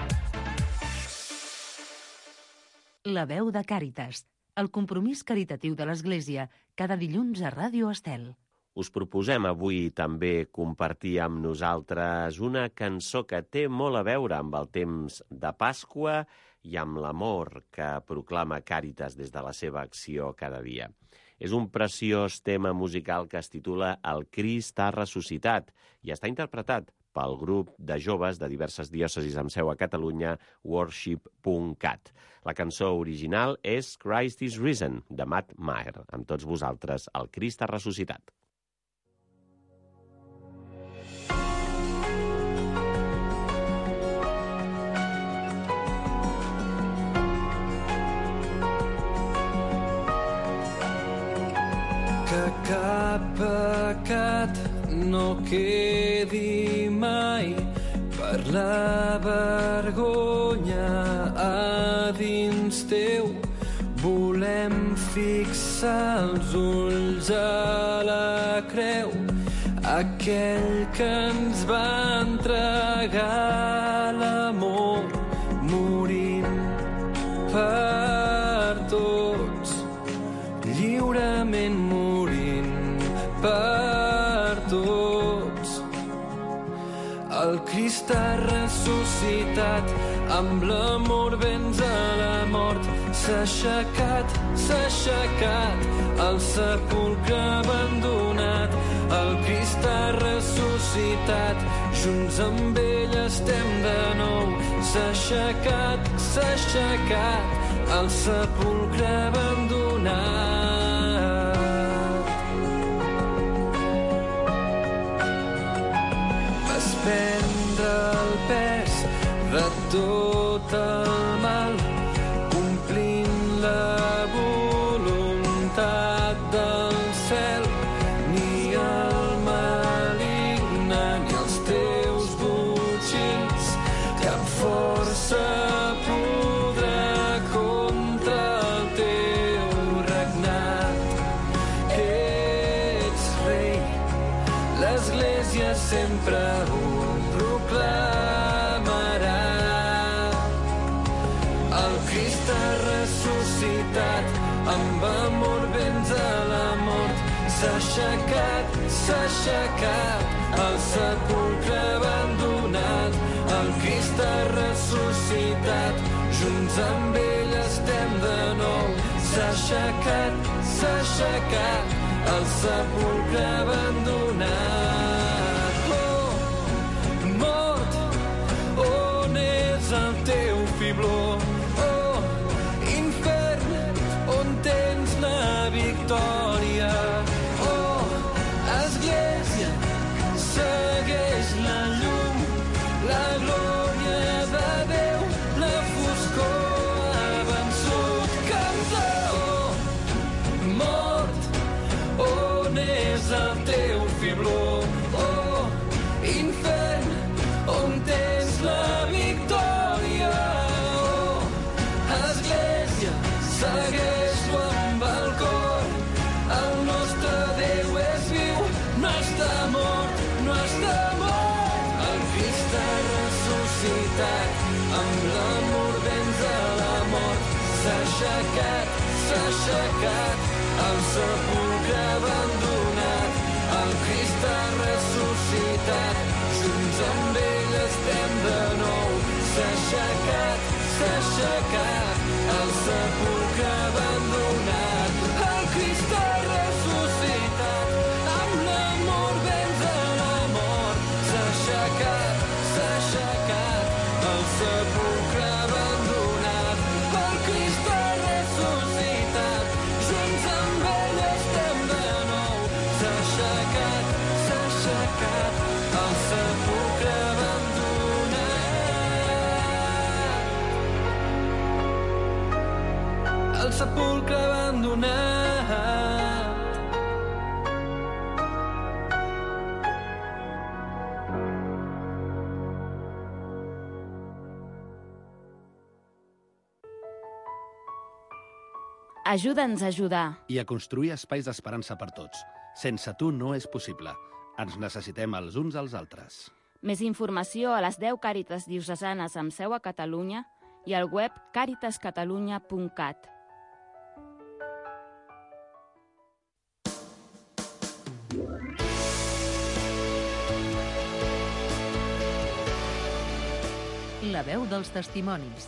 La veu de Càritas, el compromís caritatiu de l'Església, cada dilluns a Ràdio Estel. Us proposem avui també compartir amb nosaltres una cançó que té molt a veure amb el temps de Pasqua i amb l'amor que proclama Càritas des de la seva acció cada dia. És un preciós tema musical que es titula El Crist ha ressuscitat i està interpretat pel grup de joves de diverses diòcesis amb seu a Catalunya, Worship.cat. La cançó original és Christ is Risen, de Matt Maher. Amb tots vosaltres, El Crist ha ressuscitat. Que cap pecat no quedi mai per la vergonya a dins teu. Volem fixar els ulls a la creu, aquell que ens va entregar l'amor, morint per tots, lliurement morint per tots. El Crist ha ressuscitat, amb l'amor vens a la mort. S'ha aixecat, el sepulcre abandonat. El Crist ha ressuscitat, junts amb ell estem de nou. S'ha aixecat, el sepulcre abandonat. Prendre el pes de tot el mal, complint la voluntat del cel. Ni el maligne ni els teus botxins, cap força podrà contra el teu regnat. Ets rei, l'Església sempre ho proclamarà. El Crist ha ressuscitat, amb amor vens a la mort. S'ha aixecat, el sepulcre abandonat. El Crist ha ressuscitat, junts amb ell estem de nou. S'ha aixecat, el sepulcre abandonat. El teu fibló, infern, on tens la victòria. Església, segueix la llum, la glòria de Déu, la foscor ha vençut. Canta, mort, on és el teu fibló? Infern, on tens la victòria. Segueix-lo amb el cor, el nostre Déu és viu, no està mort, no està mort. El Crist ha ressuscitat, amb l'amor vens a la mort. S'ha aixecat, el sepulcre abandonat. El Crist ha ressuscitat, junts amb ell estem de nou. S'ha aixecat, el sepulcre abandonat. El Crist ha ressuscitat, amb l'amor vens a la mort. S'ha aixecat, el sepulcre abandonat. El Crist ha ressuscitat, junts amb ell estem de nou. S'ha aixecat, el sepulcre abandonat. El sepulcre abandonat. Ajuda'ns a ajudar. I a construir espais d'esperança per tots. Sense tu no és possible. Ens necessitem els uns als altres. Més informació a les 10 Càritas diocesanes amb seu a Catalunya i al web caritascatalunya.cat. La veu dels testimonis.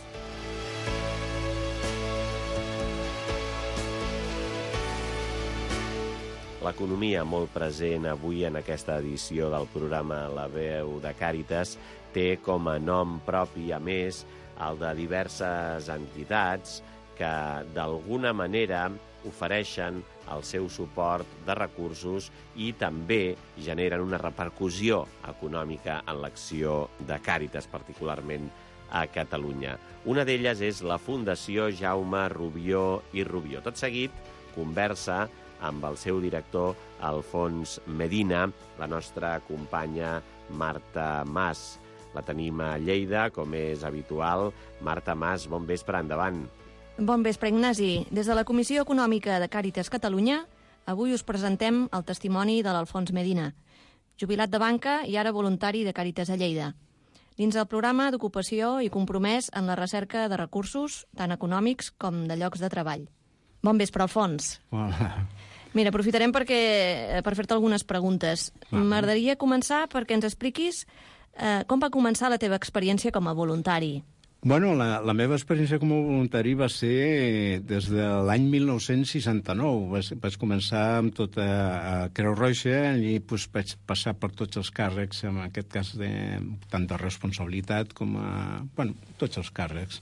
L'economia molt present avui en aquesta edició del programa La veu de Càritas té com a nom propi, a més, el de diverses entitats que d'alguna manera ofereixen el seu suport de recursos i també generen una repercussió econòmica en l'acció de Càritas, particularment a Catalunya. Una d'elles és la Fundació Jaume Rubió i Rubió. Tot seguit, conversa amb el seu director, Alfons Medina, la nostra companya Marta Mas. La tenim a Lleida, com és habitual. Marta Mas, bon vespre, endavant. Bon vespre, Ignasi. Des de la Comissió Econòmica de Càritas Catalunya, avui us presentem el testimoni de l'Alfons Medina, jubilat de banca i ara voluntari de Càritas a Lleida, dins el programa d'ocupació i compromès en la recerca de recursos, tant econòmics com de llocs de treball. Bon vespre, Alfons. Hola. Mira, aprofitarem per fer-te algunes preguntes. M'agradaria començar perquè ens expliquis com va començar la teva experiència com a voluntari. Bueno, la meva experiència com a voluntari va ser des de l'any 1969. Vaig començar amb tot a Creu Roja i vaig passar per tots els càrrecs, en aquest cas tant de responsabilitat com a... Bueno, tots els càrrecs.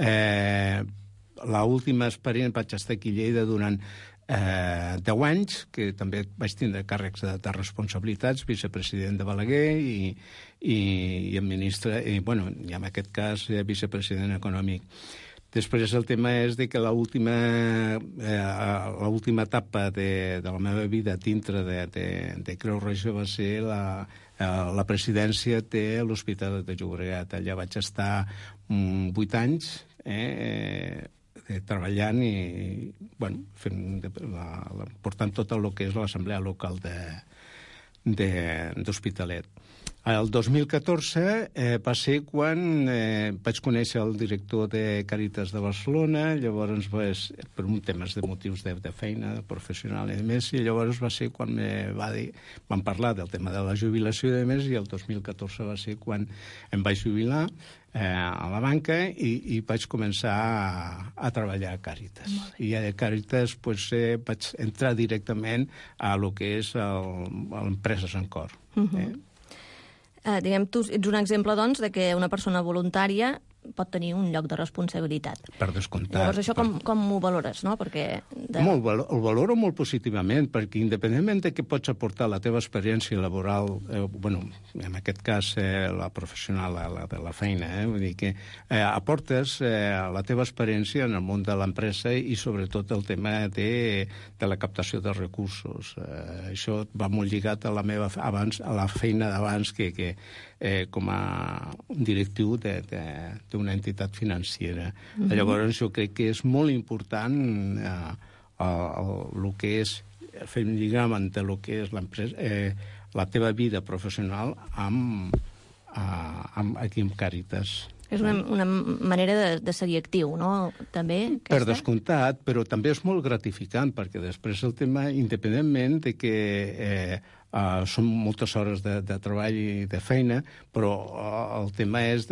L'última experiència vaig estar aquí a Lleida durant 10 anys, que també vaig tindre càrrecs de responsabilitats, vicepresident de Balaguer i ministre, i en aquest cas vicepresident econòmic. Després el tema és que l'última etapa de la meva vida dintre de Creu Roja va ser la presidència de l'Hospital de Llobregat. Allà vaig estar 8 anys, treballant i portant tot el que és l'assemblea local d'Hospitalet. El 2014 va ser quan vaig conèixer el director de Càritas de Barcelona, llavors per un temes de motius de feina, professional i més, i llavors va ser quan vam parlar del tema de la jubilació i més, i el 2014 va ser quan em vaig jubilar a la banca i vaig començar a treballar a Càritas. I a Càritas vaig entrar directament a lo que és l'Empreses en Cor. Tu ets un exemple, doncs, de que una persona voluntària pot tenir un lloc de responsabilitat. Per descomptat. Llavors, això com ho valores, no? Perquè... El valoro molt positivament, perquè independentment de que pots aportar la teva experiència laboral, en aquest cas la professional, la de la feina, vull dir que aportes la teva experiència en el món de l'empresa i sobretot el tema de la captació de recursos. Això va molt lligat a la feina d'abans que com a directiu d'una entitat financera. Llavors jo crec que és molt important el que és fer un lligam entre el que és la teva vida professional aquí amb Càritas. És una manera de seguir actiu, no? També, per descomptat, però també és molt gratificant, perquè després el tema, independentment de que són moltes hores de treball i de feina, però el tema és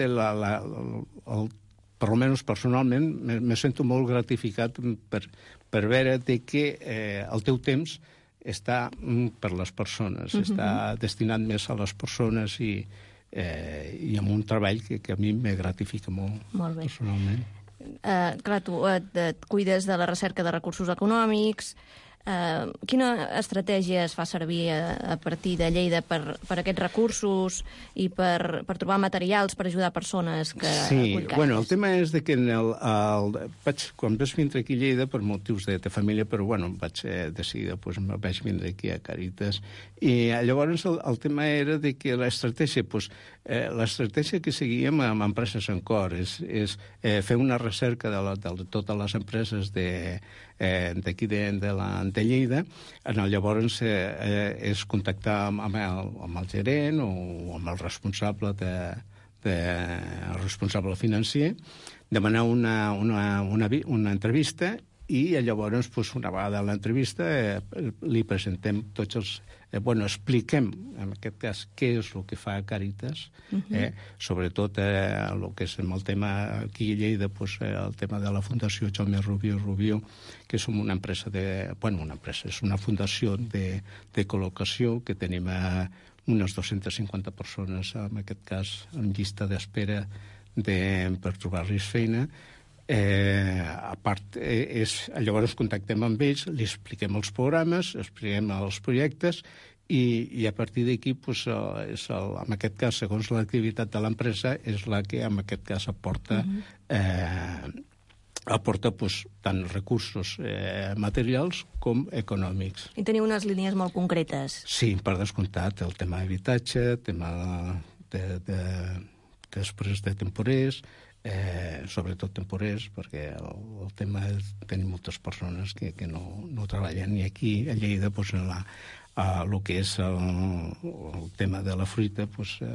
per almenys personalment, me sento molt gratificat per veure que el teu temps està per les persones, està destinat més a les persones i amb un treball que a mi me gratifica molt personalment. Clar, tu et cuides de la recerca de recursos econòmics. Quina estratègia es fa servir a partir de Lleida per aquests recursos i per trobar materials per ajudar persones que acull Càritas? El tema és que quan vaig vindre aquí a Lleida per motius de família, però vaig decidir, vaig vindre aquí a Càritas, i llavors el tema era que l'estratègia L'estratègia que seguíem amb Empreses en Cor és fer una recerca de totes les empreses d'aquí de Lleida. Llavors és contactar amb el gerent o amb el responsable responsable financer, demanar una entrevista i llavors, una vegada a l'entrevista, li presentem tots els... expliquem, en aquest cas, què és el que fa Càritas, sobretot el que és el tema aquí a Lleida, el tema de la Fundació Jaume Rubió, que som una empresa és una fundació de col·locació, que tenim unes 250 persones, en aquest cas, en llista d'espera per trobar-los feina. A part, llavors contactem amb ells, li expliquem els programes, expliquem els projectes i a partir d'aquí, en aquest cas, segons l'activitat de l'empresa, és la que en aquest cas aporta tant recursos materials com econòmics. I teniu unes línies molt concretes. Sí, per descomptat, el tema d'habitatge, el tema després de temporers, sobretot temporers, perquè el tema és tenir moltes persones que no treballen, i aquí a Lleida el que és el tema de la fruita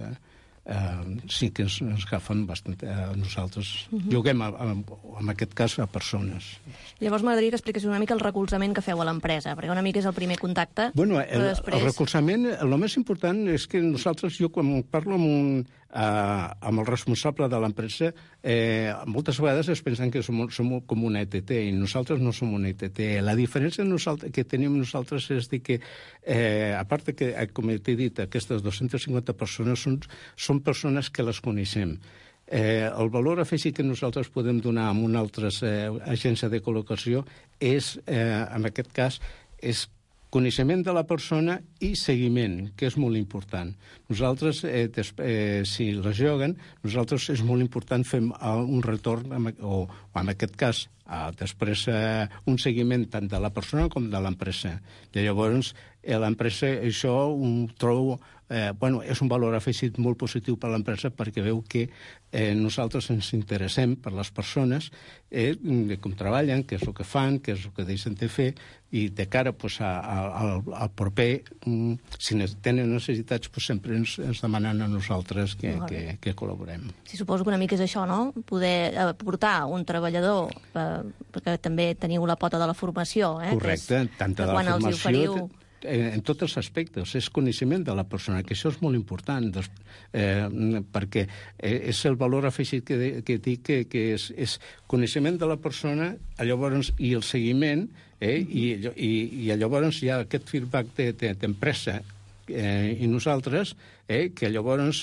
sí que ens agafen bastant. Nosaltres lloguem, en aquest cas, a persones. Llavors m'agradaria que expliquéssiu una mica el recolzament que feu a l'empresa, perquè una mica és el primer contacte. El recolzament, el més important és que nosaltres, jo quan parlo amb el responsable de l'empresa, moltes vegades es pensen que som com una ETT, i nosaltres no som una ETT. La diferència que tenim nosaltres és que, a part que, com t'he dit, aquestes 250 persones són persones que les coneixem. El valor afegit que nosaltres podem donar a una altra agència de col·locació és, en aquest cas, és coneixement de la persona i seguiment, que és molt important. Nosaltres, si les lloguen, nosaltres és molt important fer un retorn, o en aquest cas, després un seguiment tant de la persona com de l'empresa. I llavors, l'empresa, això ho trobo... és un valor afegit molt positiu per a l'empresa, perquè veu que nosaltres ens interessem per les persones, com treballen, què és el que fan, què és el que deixen de fer, i de cara al proper, si tenen necessitats, sempre ens demanen a nosaltres que col·laborem. Sí, suposo que una mica és això, no? Poder aportar un treballador, perquè també teniu la pota de la formació, correcte, tant de la formació... En tots els aspectes, és coneixement de la persona, que això és molt important, perquè és el valor afegit que dic, que és coneixement de la persona, llavors, i el seguiment, i llavors hi ha aquest feedback d'empresa i nosaltres, que llavors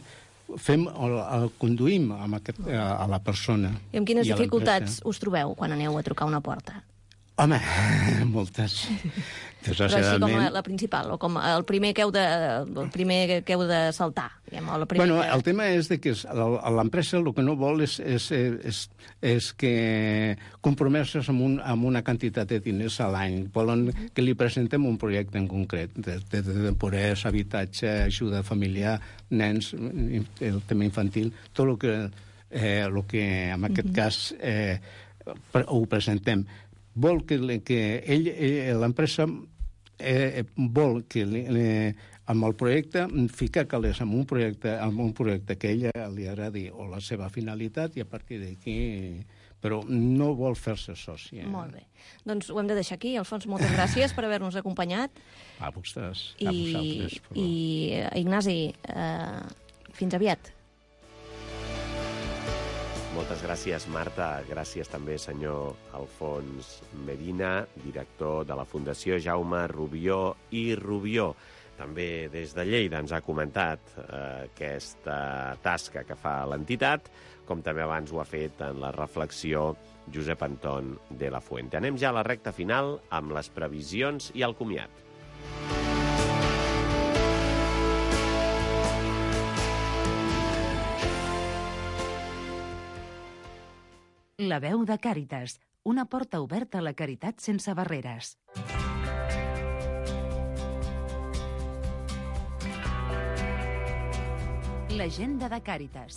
conduïm a la persona. I amb quines dificultats us trobeu quan aneu a trucar a una porta? Home, moltes. Però així com la principal, o com el primer que heu de saltar. El tema és que l'empresa el que no vol és que compromeses amb una quantitat de diners a l'any. Volen que li presentem un projecte en concret, de temporers, habitatge, ajuda familiar, nens, el tema infantil, tot el que en aquest cas ho presentem. Vol que l'empresa vol que amb el projecte ficar calés amb un projecte que a ella li agradi o la seva finalitat, i a partir d'aquí... Però no vol fer-se soci. Molt bé. Doncs ho hem de deixar aquí. Alfons, moltes gràcies per haver-nos acompanyat. A vosaltres. A vosaltres. I Ignasi, fins aviat. Moltes gràcies, Marta. Gràcies també, senyor Alfons Medina, director de la Fundació Jaume Rubió i Rubió. També des de Lleida ens ha comentat aquesta tasca que fa l'entitat, com també abans ho ha fet en la reflexió Josep Anton de la Fuente. Anem ja a la recta final amb les previsions i el comiat. La veu de Càritas, una porta oberta a la caritat sense barreres. L'agenda de Càritas.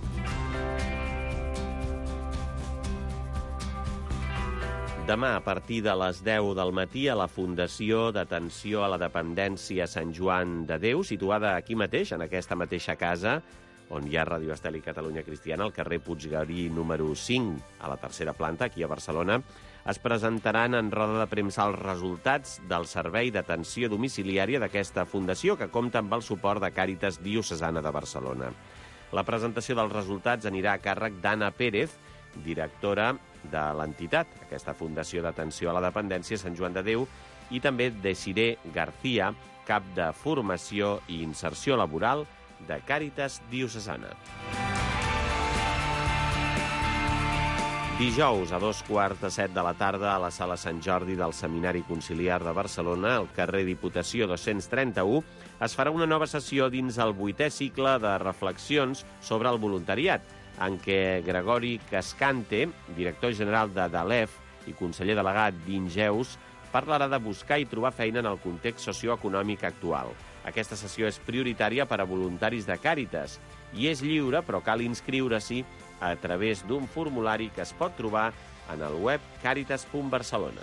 Demà, a partir de les 10 del matí, a la Fundació d'Atenció a la Dependència Sant Joan de Déu, situada aquí mateix, en aquesta mateixa casa, on hi ha Ràdio Estel i Catalunya Cristiana, al carrer Puiggarí número 5, a la tercera planta, aquí a Barcelona, es presentaran en roda de premsa els resultats del servei d'atenció domiciliària d'aquesta fundació, que compta amb el suport de Càritas Diocesana de Barcelona. La presentació dels resultats anirà a càrrec d'Anna Pérez, directora de l'entitat, aquesta Fundació d'Atenció a la Dependència Sant Joan de Déu, i també Desiré García, cap de Formació i Inserció Laboral de Càritas Diocesana. Dijous, a 2:15 de la tarda, a la Sala Sant Jordi del Seminari Conciliar de Barcelona, al carrer Diputació 231, es farà una nova sessió dins el 8è cicle de reflexions sobre el voluntariat, en què Gregori Cascante, director general de DALEF i conseller delegat d'Ingeus, parlarà de buscar i trobar feina en el context socioeconòmic actual. Aquesta sessió és prioritària per a voluntaris de Càritas i és lliure, però cal inscriure-s'hi a través d'un formulari que es pot trobar en el web caritas.barcelona.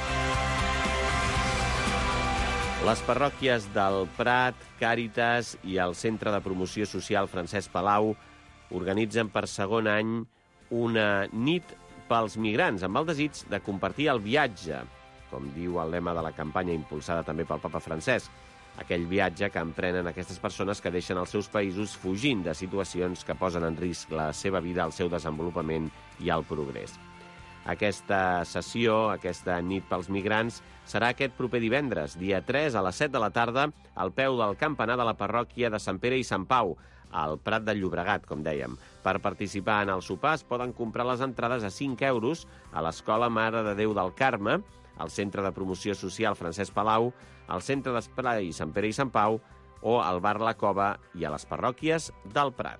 Les parròquies del Prat, Càritas i el Centre de Promoció Social Francesc Palau organitzen per segon any una nit pels migrants, amb el desig de compartir el viatge, com diu el lema de la campanya impulsada també pel papa Francesc, aquell viatge que emprenen aquestes persones que deixen els seus països fugint de situacions que posen en risc la seva vida, el seu desenvolupament i el progrés. Aquesta sessió, aquesta nit pels migrants, serà aquest proper divendres, dia 3, a les 7 de la tarda, al peu del campanar de la parròquia de Sant Pere i Sant Pau, al Prat de Llobregat, com dèiem. Per participar en el sopar es poden comprar les entrades a 5 euros a l'Escola Mare de Déu del Carme, al Centre de Promoció Social Francesc Palau, al Centre d'Esplai Sant Pere i Sant Pau o al Bar La Cova i a les parròquies del Prat.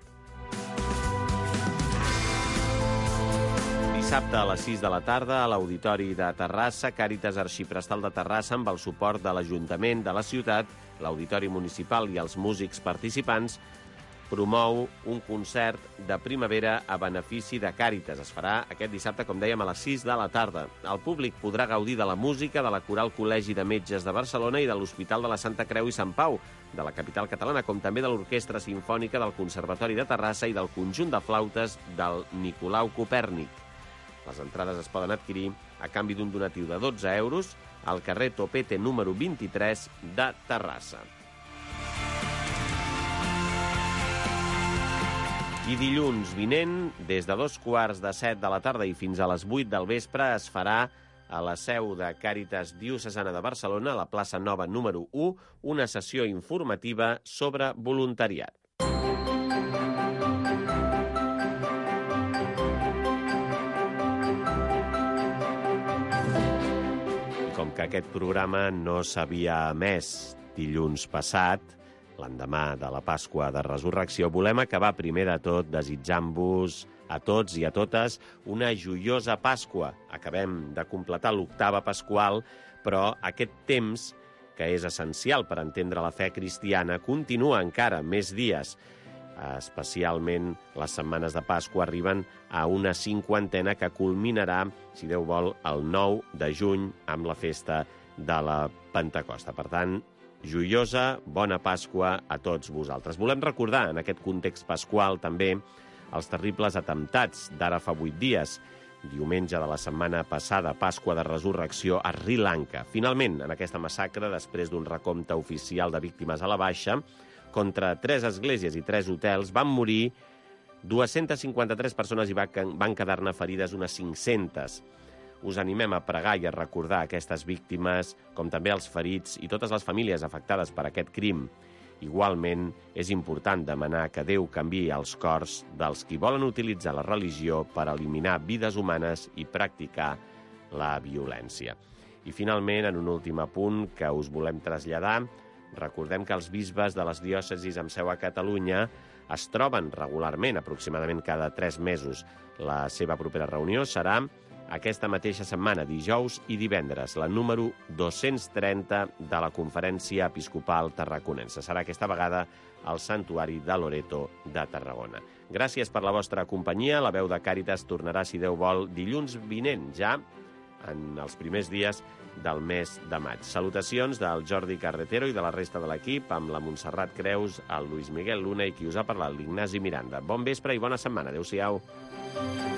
Dissabte a les 6 de la tarda, a l'Auditori de Terrassa, Càritas Arxiprestal de Terrassa, amb el suport de l'Ajuntament de la ciutat, l'Auditori Municipal i els músics participants, promou un concert de primavera a benefici de Càritas. Es farà aquest dissabte, com dèiem, a les 6 de la tarda. El públic podrà gaudir de la música de la Coral Col·legi de Metges de Barcelona i de l'Hospital de la Santa Creu i Sant Pau, de la capital catalana, com també de l'Orquestra Simfònica del Conservatori de Terrassa i del conjunt de flautes del Nicolau Copèrnic. Les entrades es poden adquirir a canvi d'un donatiu de 12 euros al carrer Topete número 23 de Terrassa. I dilluns vinent, des de 2:15 de la tarda i fins a les 8 del vespre, es farà a la seu de Càritas Diocesana de Barcelona, a la plaça Nova número 1, una sessió informativa sobre voluntariat. I com que aquest programa no s'havia emès dilluns passat, l'endemà de la Pasqua de Resurrecció, volem acabar primer de tot desitjant-vos a tots i a totes una joiosa Pasqua. Acabem de completar l'octava pasqual, però aquest temps, que és essencial per entendre la fe cristiana, continua encara més dies. Especialment les setmanes de Pasqua arriben a una 50ena que culminarà, si Déu vol, el 9 de juny amb la festa de la Pentecosta. Per tant, joiosa, bona Pasqua a tots vosaltres. Volem recordar, en aquest context pasqual, també, els terribles atemptats d'ara fa 8 dies, diumenge de la setmana passada, Pasqua de Resurrecció a Sri Lanka. Finalment, en aquesta massacre, després d'un recompte oficial de víctimes a la baixa, contra 3 esglésies i 3 hotels, van morir 253 persones i van quedar-ne ferides unes 500. Us animem a pregar i a recordar aquestes víctimes, com també els ferits i totes les famílies afectades per aquest crim. Igualment, és important demanar que Déu canviï els cors dels qui volen utilitzar la religió per eliminar vides humanes i practicar la violència. I finalment, en un últim apunt que us volem traslladar, recordem que els bisbes de les diòcesis amb seu a Catalunya es troben regularment, aproximadament cada 3 mesos. La seva propera reunió serà aquesta mateixa setmana, dijous i divendres, la número 230 de la Conferència Episcopal Tarraconense. Serà aquesta vegada al Santuari de Loreto de Tarragona. Gràcies per la vostra companyia. La veu de Càritas tornarà, si Déu vol, dilluns vinent, ja en els primers dies del mes de maig. Salutacions del Jordi Carretero i de la resta de l'equip, amb la Montserrat Creus, el Luis Miguel Luna i qui us ha parlat, l'Ignasi Miranda. Bon vespre i bona setmana. Adéu-siau.